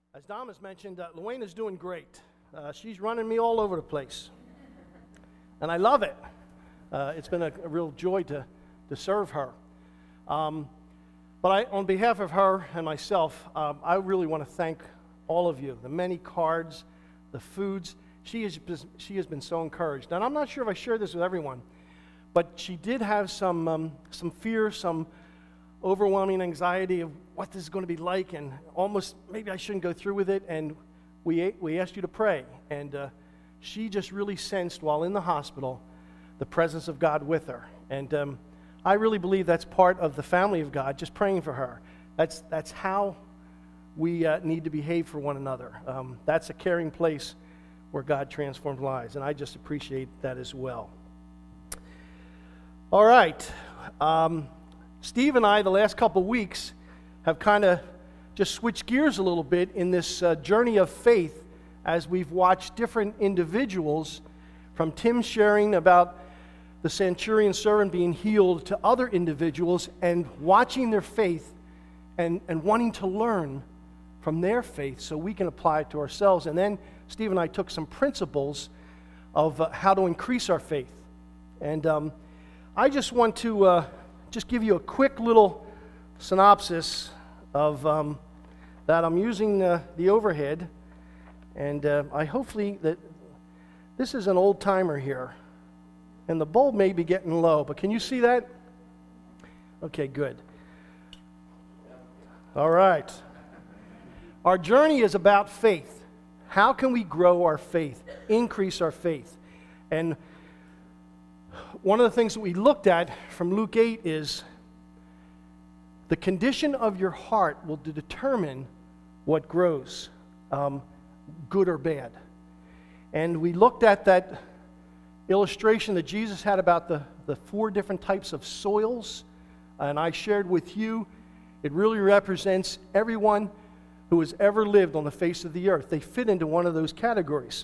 As Dom has mentioned, Luena's doing great. She's running me all over the place. And I love it. It's been a real joy to serve her. But on behalf of her and myself, I really want to thank all of you. The many cards, the foods. She has been so encouraged. And I'm not sure if I shared this with everyone, but she did have some fear, some overwhelming anxiety of what this is going to be like, and almost maybe I shouldn't go through with it. And we asked you to pray, and she just really sensed while in the hospital the presence of God with her. And I really believe that's part of the family of God, just praying for her. That's how we need to behave for one another. That's a caring place where God transforms lives, and I just appreciate that as well. All right. Steve and I, the last couple weeks, have kind of just switched gears a little bit in this journey of faith as we've watched different individuals, from Tim sharing about the centurion servant being healed to other individuals, and watching their faith and wanting to learn from their faith so we can apply it to ourselves. And then Steve and I took some principles of how to increase our faith. And I just want to just give you a quick little synopsis of that. I'm using the overhead, and I hopefully that this is an old timer here, and the bulb may be getting low, but can you see that? Okay, good. All right. Our journey is about faith. How can we grow our faith, increase our faith? And one of the things that we looked at from Luke 8 is the condition of your heart will determine what grows, good or bad. And we looked at that illustration that Jesus had about the 4 different types of soils, and I shared with you, it really represents everyone who has ever lived on the face of the earth. They fit into one of those categories.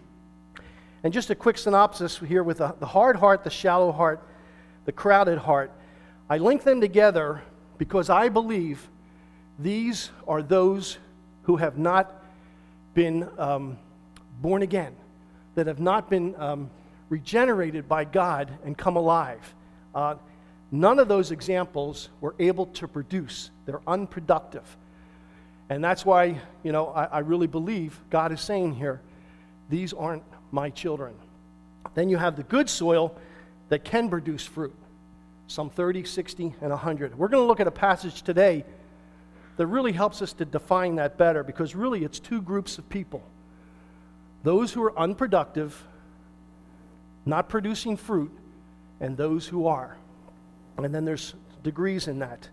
And just a quick synopsis here with the hard heart, the shallow heart, the crowded heart. I link them together because I believe these are those who have not been born again, that have not been regenerated by God and come alive. None of those examples were able to produce. They're unproductive. And that's why, I really believe God is saying here, these aren't my children. Then you have the good soil that can produce fruit, some 30, 60, and 100. We're going to look at a passage today that really helps us to define that better, because really it's 2 groups of people. Those who are unproductive, not producing fruit, and those who are. And then there's degrees in that.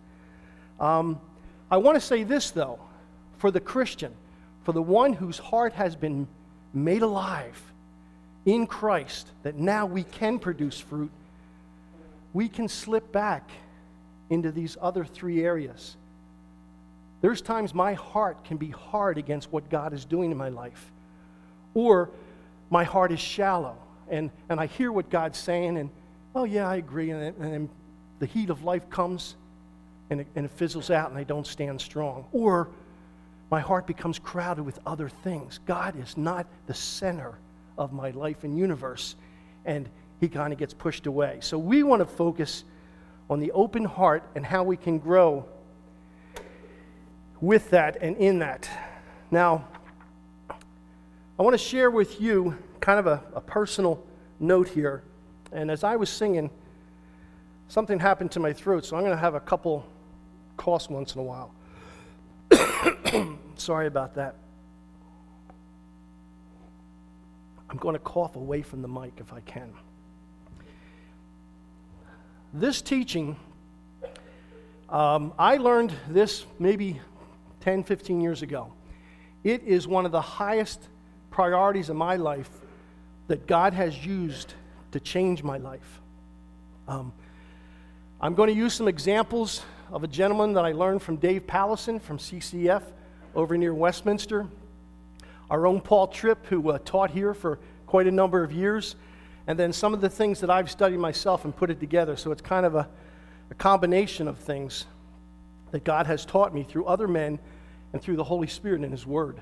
I want to say this, though, for the Christian, for the one whose heart has been made alive in Christ, that now we can produce fruit, we can slip back into these other 3 areas. There's times my heart can be hard against what God is doing in my life, or my heart is shallow, and I hear what God's saying, and oh yeah, I agree, and then the heat of life comes, and it fizzles out, and I don't stand strong. Or my heart becomes crowded with other things. God is not the center of my life and universe, and he kind of gets pushed away. So we want to focus on the open heart and how we can grow with that and in that. Now, I want to share with you kind of a personal note here. And as I was singing, something happened to my throat, so I'm going to have a couple coughs once in a while. Sorry about that. I'm going to cough away from the mic if I can. This teaching, I learned this maybe 10, 15 years ago. It is one of the highest priorities in my life that God has used to change my life. I'm going to use some examples of a gentleman that I learned from Dave Pallison from CCF over near Westminster. Our own Paul Tripp, who taught here for quite a number of years, and then some of the things that I've studied myself and put it together. So it's kind of a combination of things that God has taught me through other men and through the Holy Spirit in His Word.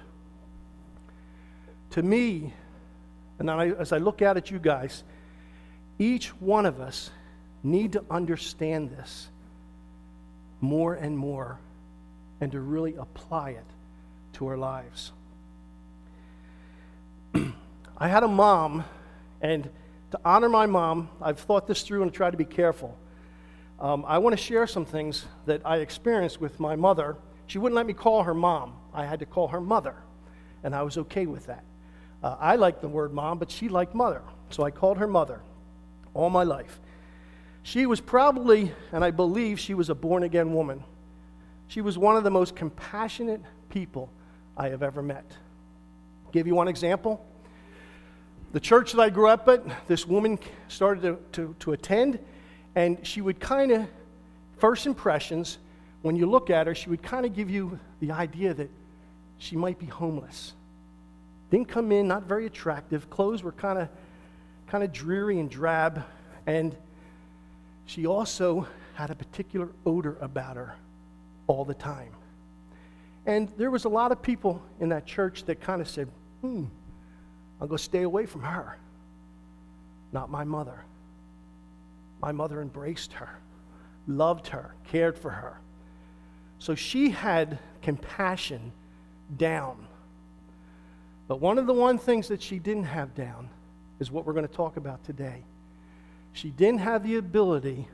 To me, and as I look out at you guys, each one of us need to understand this more and more and to really apply it to our lives. I had a mom, and to honor my mom, I've thought this through and tried to be careful. I want to share some things that I experienced with my mother. She wouldn't let me call her mom. I had to call her mother, and I was okay with that. I liked the word mom, but she liked mother, so I called her mother all my life. She was probably, and I believe she was a born-again woman. She was one of the most compassionate people I have ever met. Give you one example. The church that I grew up at, this woman started to attend, and she would kind of, first impressions, when you look at her, she would kind of give you the idea that she might be homeless. Didn't come in, not very attractive. Clothes were kind of dreary and drab, and she also had a particular odor about her all the time. And there was a lot of people in that church that kind of said, I'm going to stay away from her. Not my mother. My mother embraced her, loved her, cared for her. So she had compassion down. But one of the things that she didn't have down is what we're going to talk about today. She didn't have the ability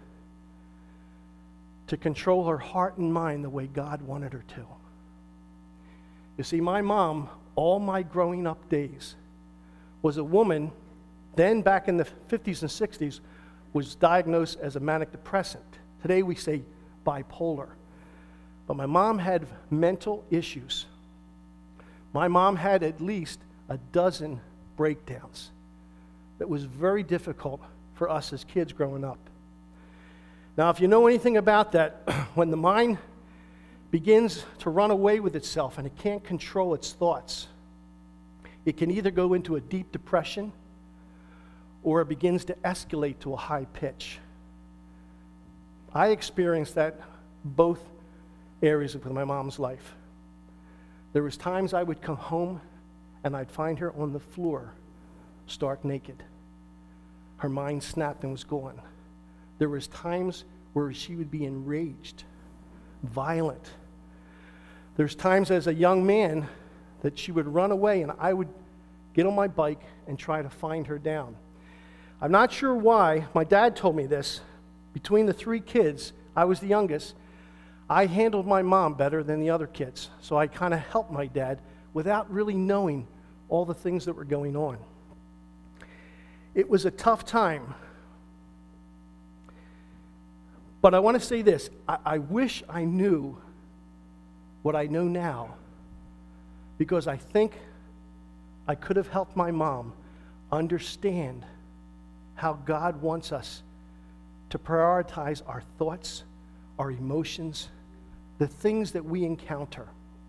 to control her heart and mind the way God wanted her to. You see, my mom, all my growing up days, was a woman, then back in the 50s and 60s, was diagnosed as a manic depressant. Today we say bipolar. But my mom had mental issues. My mom had at least a dozen breakdowns. It was very difficult for us as kids growing up. Now, if you know anything about that, when the mind begins to run away with itself and it can't control its thoughts, it can either go into a deep depression or it begins to escalate to a high pitch. I experienced that both areas of my mom's life. There was times I would come home and I'd find her on the floor, stark naked. Her mind snapped and was gone. There was times where she would be enraged, violent. There's times as a young man that she would run away and I would get on my bike and try to find her down. I'm not sure why. My dad told me this. Between the three kids, I was the youngest. I handled my mom better than the other kids. So I kind of helped my dad without really knowing all the things that were going on. It was a tough time. But I want to say this. I wish I knew what I know now, because I think I could have helped my mom understand how God wants us to prioritize our thoughts, our emotions, the things that we encounter.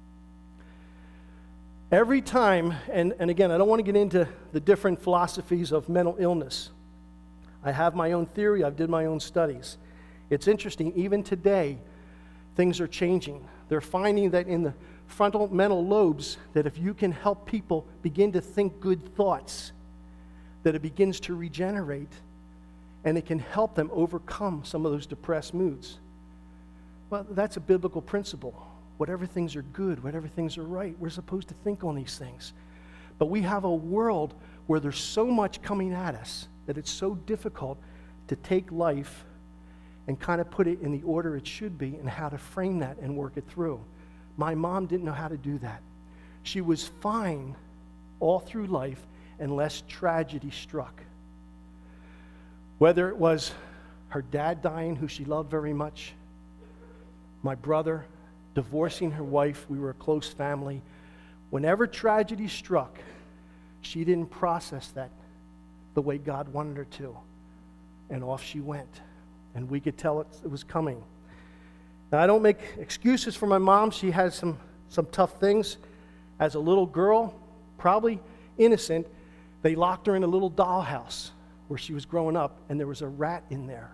Every time, and again, I don't want to get into the different philosophies of mental illness. I have my own theory. I've did my own studies. It's interesting, even today, things are changing. They're finding that in the frontal mental lobes, that if you can help people begin to think good thoughts, that it begins to regenerate, and it can help them overcome some of those depressed moods. Well, that's a biblical principle. Whatever things are good, whatever things are right, we're supposed to think on these things. But we have a world where there's so much coming at us that it's so difficult to take life and kind of put it in the order it should be and how to frame that and work it through. My mom didn't know how to do that. She was fine all through life unless tragedy struck. Whether it was her dad dying, who she loved very much, my brother divorcing her wife, we were a close family. Whenever tragedy struck, she didn't process that the way God wanted her to. And off she went. And we could tell it was coming. Now, I don't make excuses for my mom. She has some tough things. As a little girl, probably innocent, they locked her in a little dollhouse where she was growing up, and there was a rat in there.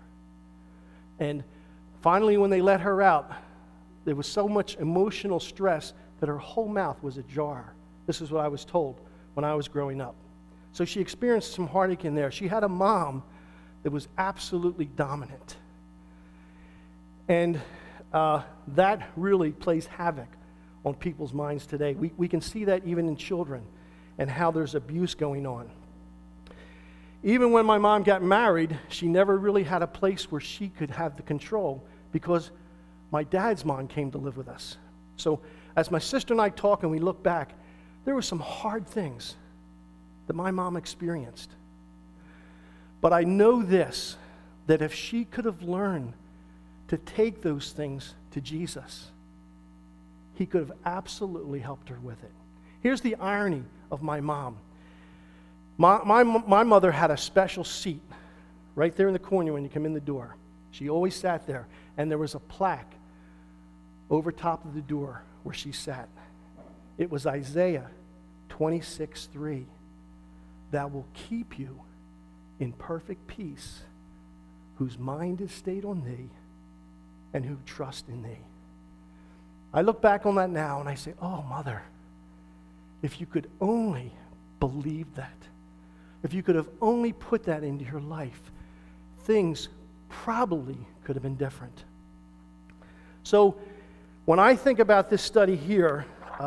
And finally, when they let her out, there was so much emotional stress that her whole mouth was ajar. This is what I was told when I was growing up. So she experienced some heartache in there. She had a mom that was absolutely dominant. And that really plays havoc on people's minds today. We can see that even in children and how there's abuse going on. Even when my mom got married, she never really had a place where she could have the control because my dad's mom came to live with us. So as my sister and I talk and we look back, there were some hard things that my mom experienced. But I know this, that if she could have learned to take those things to Jesus, he could have absolutely helped her with it. Here's the irony of my mom. My mother had a special seat right there in the corner when you come in the door. She always sat there, and there was a plaque over top of the door where she sat. It was Isaiah 26:3. That will keep you in perfect peace, whose mind is stayed on thee, and who trust in thee. I look back on that now and I say, oh, Mother, if you could only believe that, if you could have only put that into your life, things probably could have been different. So when I think about this study here,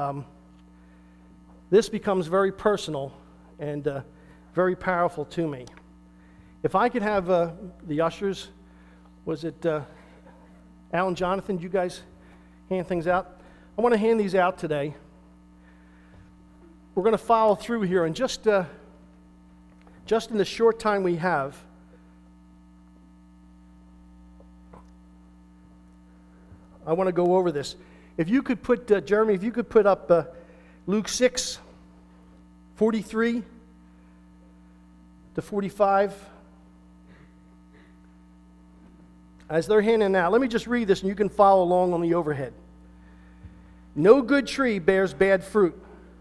this becomes very personal and very powerful to me. If I could have the ushers, was it Alan, Jonathan, you guys hand things out? I want to hand these out today. We're going to follow through here, and just in the short time we have, I want to go over this. If you could put, Jeremy, if you could put up Luke 6:43 to 45. As they're handing out, let me just read this and you can follow along on the overhead. No good tree bears bad fruit,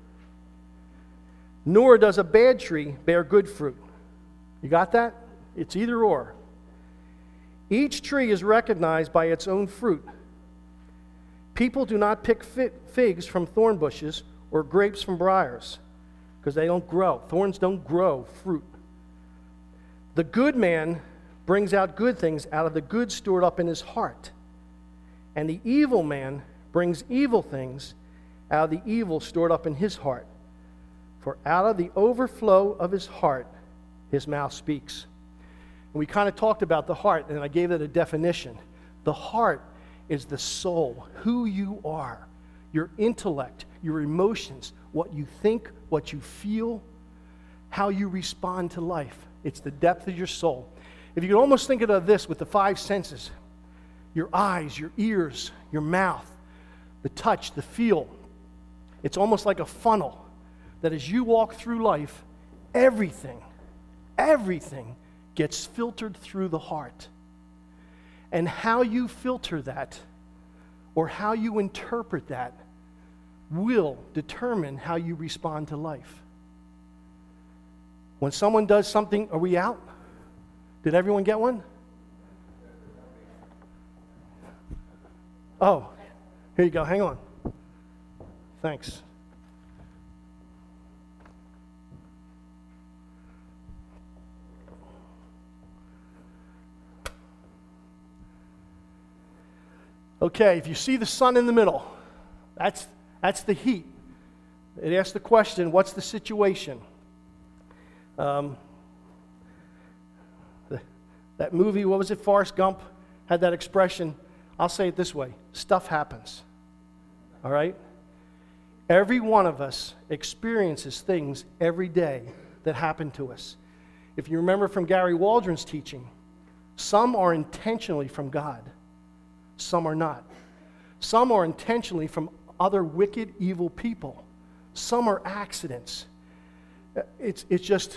nor does a bad tree bear good fruit. You got that? It's either or. Each tree is recognized by its own fruit. People do not pick figs from thorn bushes or grapes from briars, because they don't grow. Thorns don't grow fruit. The good man brings out good things out of the good stored up in his heart, and the evil man brings evil things out of the evil stored up in his heart. For out of the overflow of his heart, his mouth speaks. And we kind of talked about the heart, and I gave it a definition. The heart is the soul, who you are, your intellect, your emotions, what you think, what you feel, how you respond to life. It's the depth of your soul. If you could almost think of this with the five senses, your eyes, your ears, your mouth, the touch, the feel, it's almost like a funnel that as you walk through life, everything gets filtered through the heart. And how you filter that or how you interpret that will determine how you respond to life. When someone does something, are we out? Did everyone get one? Oh, here you go. Hang on. Thanks. Okay, if you see the sun in the middle, that's the heat. It asks the question, what's the situation? That movie, what was it, Forrest Gump, had that expression. I'll say it this way, stuff happens. All right? Every one of us experiences things every day that happen to us. If you remember from Gary Waldron's teaching, some are intentionally from God. Some are not. Some are intentionally from other wicked, evil people. Some are accidents. It's just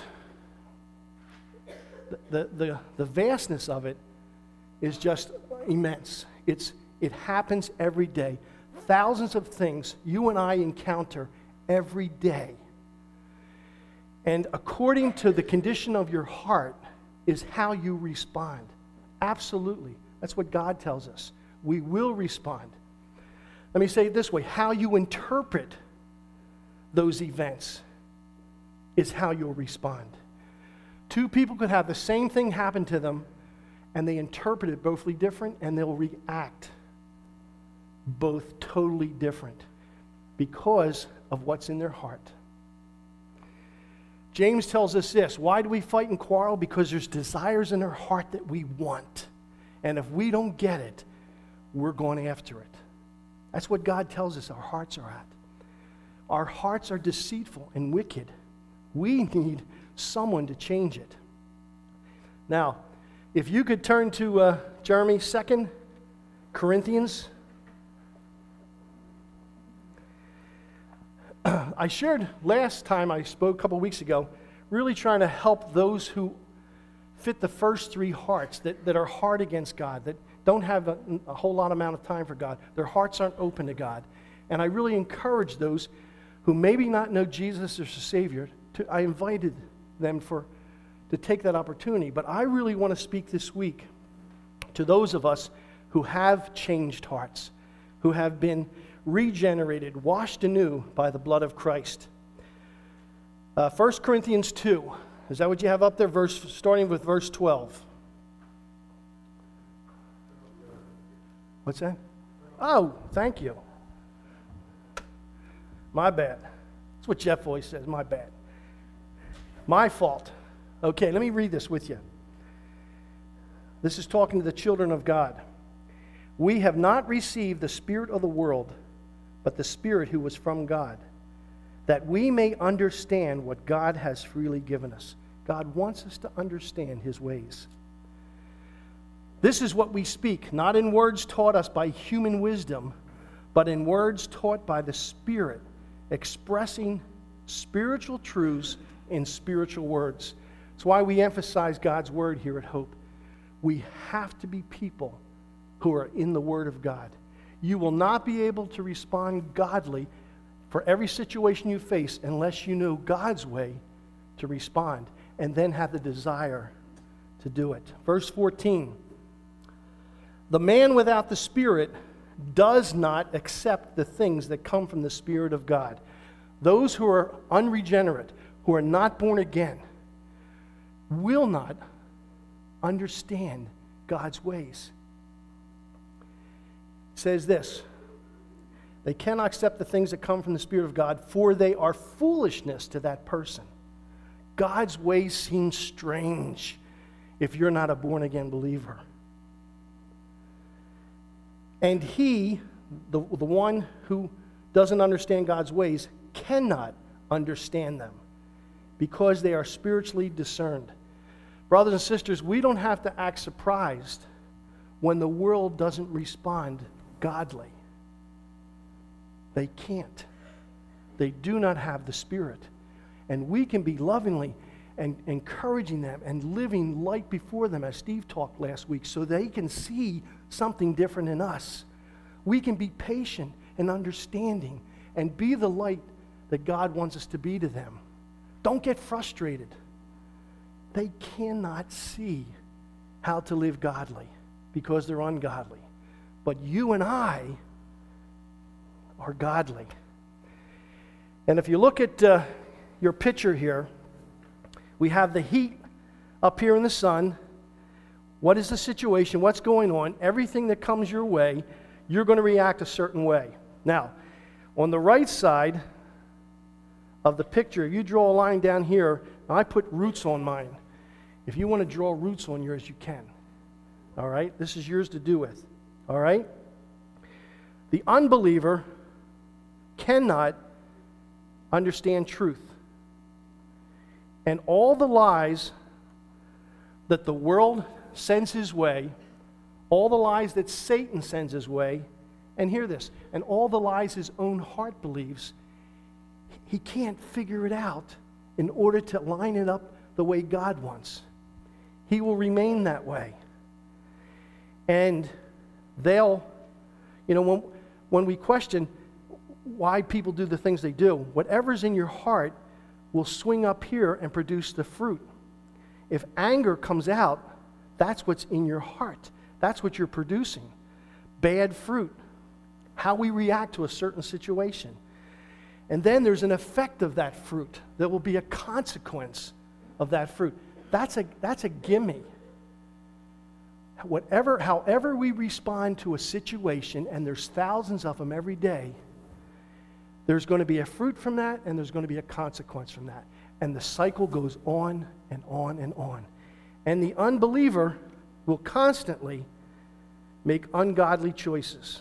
the vastness of it is just immense. It happens every day. Thousands of things you and I encounter every day. And according to the condition of your heart is how you respond. Absolutely. That's what God tells us. We will respond. Let me say it this way. How you interpret those events is how you'll respond. Two people could have the same thing happen to them, and they interpret it bothly different, and they'll react both totally different because of what's in their heart. James tells us this. Why do we fight and quarrel? Because there's desires in our heart that we want. And if we don't get it, we're going after it. That's what God tells us our hearts are at. Our hearts are deceitful and wicked. We need someone to change it. Now, if you could turn to Jeremy, 2 Corinthians. I shared last time I spoke a couple weeks ago, really trying to help those who fit the first three hearts, that are hard against God, that don't have a whole lot amount of time for God. Their hearts aren't open to God. And I really encourage those who maybe not know Jesus as a Savior, I invited them to take that opportunity. But I really want to speak this week to those of us who have changed hearts, who have been regenerated, washed anew by the blood of Christ. 1 Corinthians 2. Is that what you have up there? Starting with verse 12. What's that? Oh, thank you. My bad. That's what Jeff always says, my bad. My fault. Okay, let me read this with you. This is talking to the children of God. We have not received the spirit of the world, but the Spirit who was from God, that we may understand what God has freely given us. God wants us to understand His ways. This is what we speak, not in words taught us by human wisdom, but in words taught by the Spirit, expressing spiritual truths in spiritual words. That's why we emphasize God's Word here at Hope. We have to be people who are in the Word of God. You will not be able to respond godly for every situation you face unless you know God's way to respond and then have the desire to do it. Verse 14. The man without the Spirit does not accept the things that come from the Spirit of God. Those who are unregenerate, who are not born again, will not understand God's ways. It says this, they cannot accept the things that come from the Spirit of God, for they are foolishness to that person. God's ways seem strange if you're not a born-again believer. And he, the one who doesn't understand God's ways, cannot understand them because they are spiritually discerned. Brothers and sisters, we don't have to act surprised when the world doesn't respond godly. They can't. They do not have the Spirit. And we can be lovingly and encouraging them and living light before them, as Steve talked last week, so they can see something different in us. We can be patient and understanding and be the light that God wants us to be to them. Don't get frustrated. They cannot see how to live godly because they're ungodly. But you and I are godly. And if you look at your picture here, we have the heat up here in the sun. What is the situation? What's going on? Everything that comes your way, you're going to react a certain way. Now, on the right side of the picture, you draw a line down here. I put roots on mine. If you want to draw roots on yours, you can. All right? This is yours to do with. All right? The unbeliever cannot understand truth. And all the lies that the world sends his way, all the lies that Satan sends his way, and hear this, and all the lies his own heart believes, he can't figure it out in order to line it up the way God wants. He will remain that way. And they'll, when we question why people do the things they do, whatever's in your heart will swing up here and produce the fruit. If anger comes out, that's what's in your heart. That's what you're producing. Bad fruit. how we react to a certain situation. And then there's an effect of that fruit. There will be a consequence of that fruit. That's a gimme. However we respond to a situation, and there's thousands of them every day, there's going to be a fruit from that, and there's going to be a consequence from that. And the cycle goes on and on and on. And the unbeliever will constantly make ungodly choices.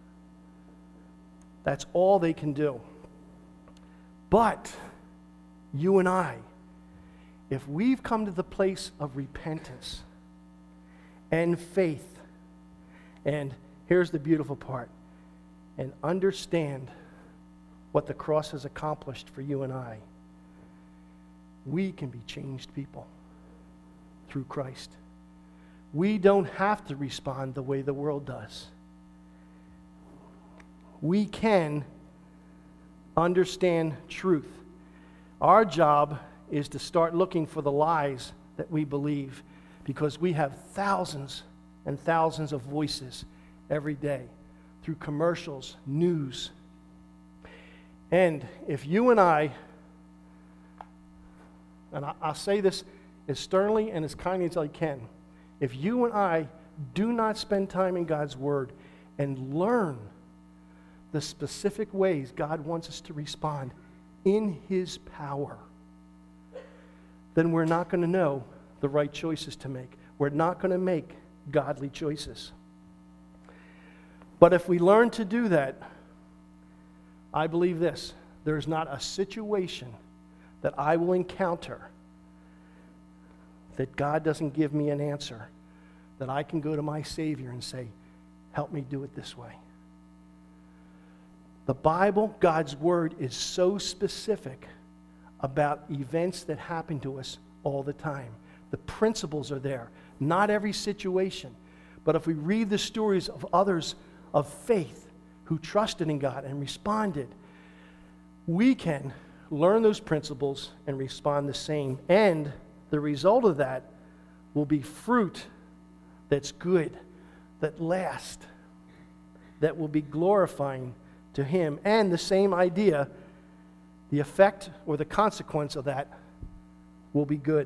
That's all they can do. But you and I, if we've come to the place of repentance and faith, and here's the beautiful part, and understand what the cross has accomplished for you and I, we can be changed people through Christ. We don't have to respond the way the world does. We can understand truth. Our job is to start looking for the lies that we believe, because we have thousands and thousands of voices every day through commercials, news. And if you and I, and I'll say this as sternly and as kindly as I can, if you and I do not spend time in God's Word and learn the specific ways God wants us to respond in His power, then we're not going to know the right choices to make. We're not going to make godly choices. But if we learn to do that, I believe this: there's not a situation that I will encounter that God doesn't give me an answer, that I can go to my Savior and say, help me do it this way. The Bible, God's Word, is so specific about events that happen to us all the time. The principles are there. Not every situation. But if we read the stories of others of faith who trusted in God and responded, we can learn those principles and respond the same. And the result of that will be fruit that's good, that lasts, that will be glorifying to Him. And the same idea, the effect or the consequence of that will be good.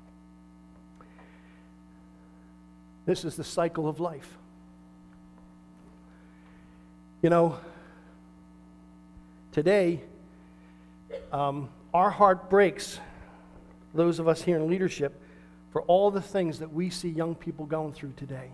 This is the cycle of life. You know, today, our heart breaks, those of us here in leadership, for all the things that we see young people going through today.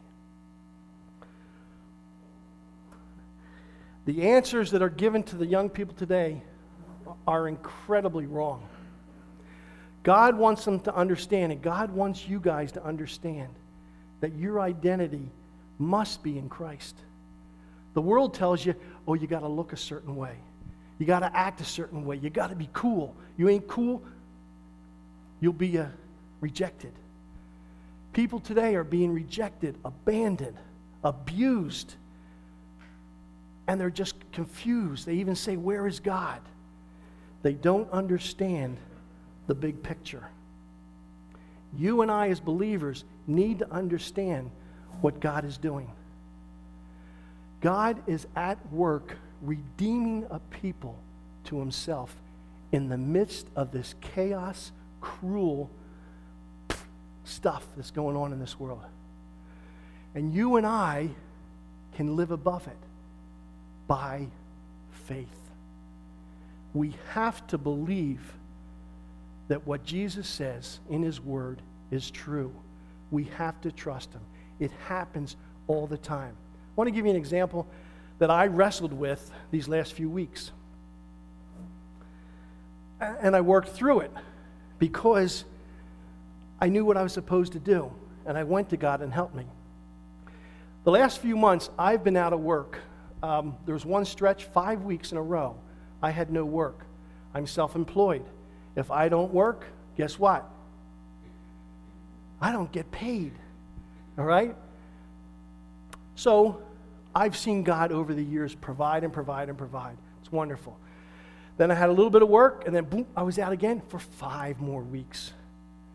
The answers that are given to the young people today are incredibly wrong. God wants them to understand, and God wants you guys to understand that your identity must be in Christ. The world tells you, oh, you got to look a certain way. You got to act a certain way. You got to be cool. You ain't cool, you'll be rejected. People today are being rejected, abandoned, abused, and they're just confused. They even say, where is God? They don't understand the big picture. You and I as believers need to understand what God is doing. God is at work redeeming a people to Himself in the midst of this chaos, cruel stuff that's going on in this world. And you and I can live above it by faith. We have to believe that what Jesus says in His Word is true. We have to trust Him. It happens all the time. I want to give you an example that I wrestled with these last few weeks. And I worked through it because I knew what I was supposed to do, and I went to God and helped me. The last few months, I've been out of work. There was one stretch, 5 weeks in a row, I had no work. I'm self-employed. If I don't work, guess what? I don't get paid, all right? So I've seen God over the years provide and provide and provide. It's wonderful. Then I had a little bit of work, and then boom, I was out again for 5 more weeks.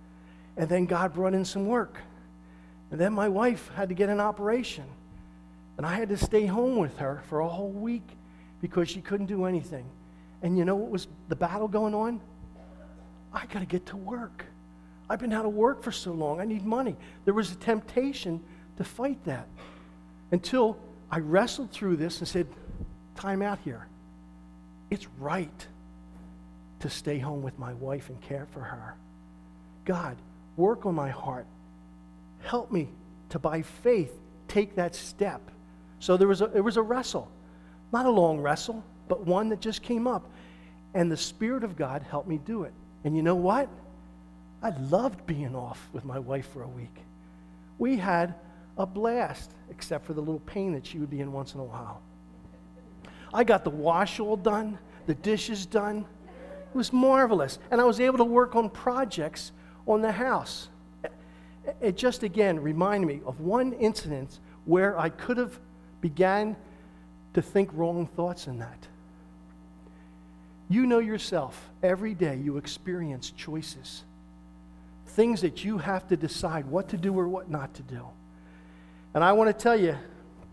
And then God brought in some work. And then my wife had to get an operation. And I had to stay home with her for a whole week because she couldn't do anything. And you know what was the battle going on? I got to get to work. I've been out of work for so long. I need money. There was a temptation to fight that until I wrestled through this and said, time out here. It's right to stay home with my wife and care for her. God, work on my heart. Help me to, by faith, take that step. So it was a wrestle. Not a long wrestle, but one that just came up. And the Spirit of God helped me do it. And you know what? I loved being off with my wife for a week. We had a blast, except for the little pain that she would be in once in a while. I got the wash all done, the dishes done. It was marvelous. And I was able to work on projects on the house. It just, again, reminded me of one incident where I could have began to think wrong thoughts in that. You know yourself, every day you experience choices. Things that you have to decide what to do or what not to do. And I want to tell you,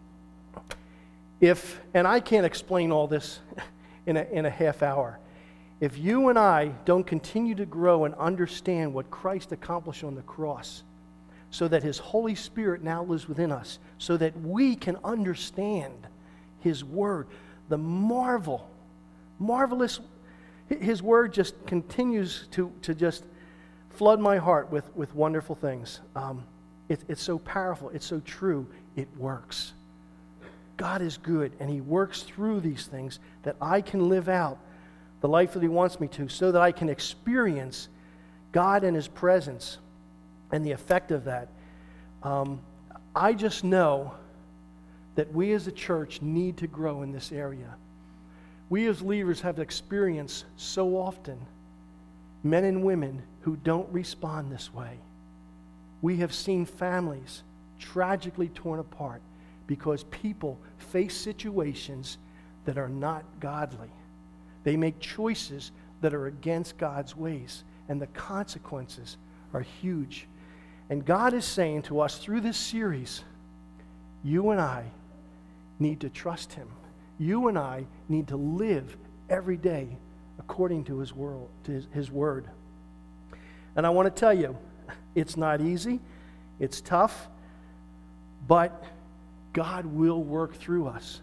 and I can't explain all this in a half hour, if you and I don't continue to grow and understand what Christ accomplished on the cross, so that His Holy Spirit now lives within us, so that we can understand His Word, the marvelous, His Word just continues to just flood my heart with wonderful things. It's so powerful, it's so true, it works. God is good, and He works through these things that I can live out the life that He wants me to, so that I can experience God and His presence and the effect of that. I just know that we as a church need to grow in this area. We as leaders have experienced so often men and women who don't respond this way. We have seen families tragically torn apart because people face situations that are not godly. They make choices that are against God's ways, and the consequences are huge. And God is saying to us through this series, you and I need to trust Him. You and I need to live every day according to His word. And I want to tell you, it's not easy, it's tough, but God will work through us.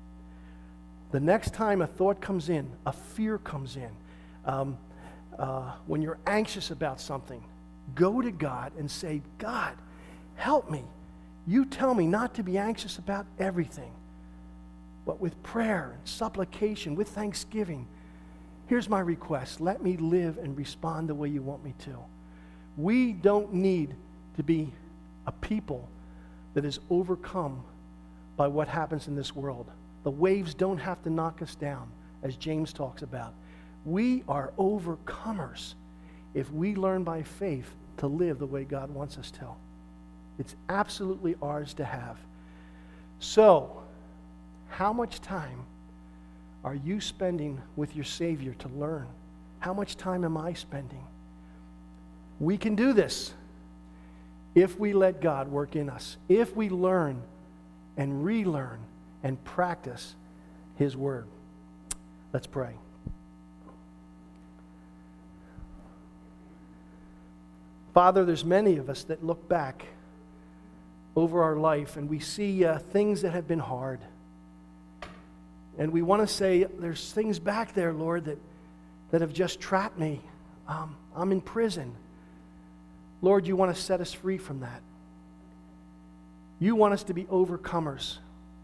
The next time a thought comes in, a fear comes in, when you're anxious about something, go to God and say, God, help me. You tell me not to be anxious about everything, but with prayer and supplication, with thanksgiving. Here's my request. Let me live and respond the way you want me to. We don't need to be a people that is overcome by what happens in this world. The waves don't have to knock us down, as James talks about. We are overcomers if we learn by faith to live the way God wants us to. It's absolutely ours to have. So, how much time are you spending with your Savior to learn? How much time am I spending? We can do this if we let God work in us, if we learn and relearn and practice His Word. Let's pray. Father, there's many of us that look back over our life and we see things that have been hard. And we want to say, there's things back there, Lord, that have just trapped me. I'm in prison. Lord, you want to set us free from that. You want us to be overcomers.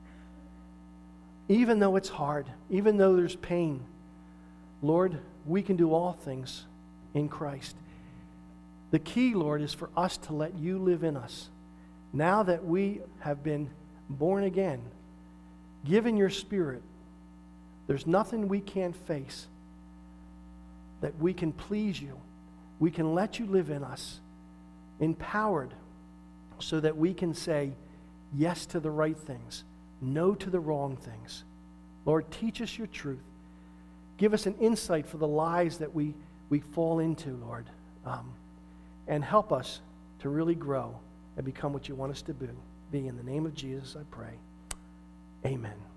Even though it's hard, even though there's pain, Lord, we can do all things in Christ. The key, Lord, is for us to let you live in us. Now that we have been born again, given your Spirit, there's nothing we can't face that we can please you. We can let you live in us, empowered, so that we can say yes to the right things, no to the wrong things. Lord, teach us your truth. Give us an insight for the lies that we fall into, Lord. And help us to really grow and become what you want us to be. In the name of Jesus, I pray. Amen.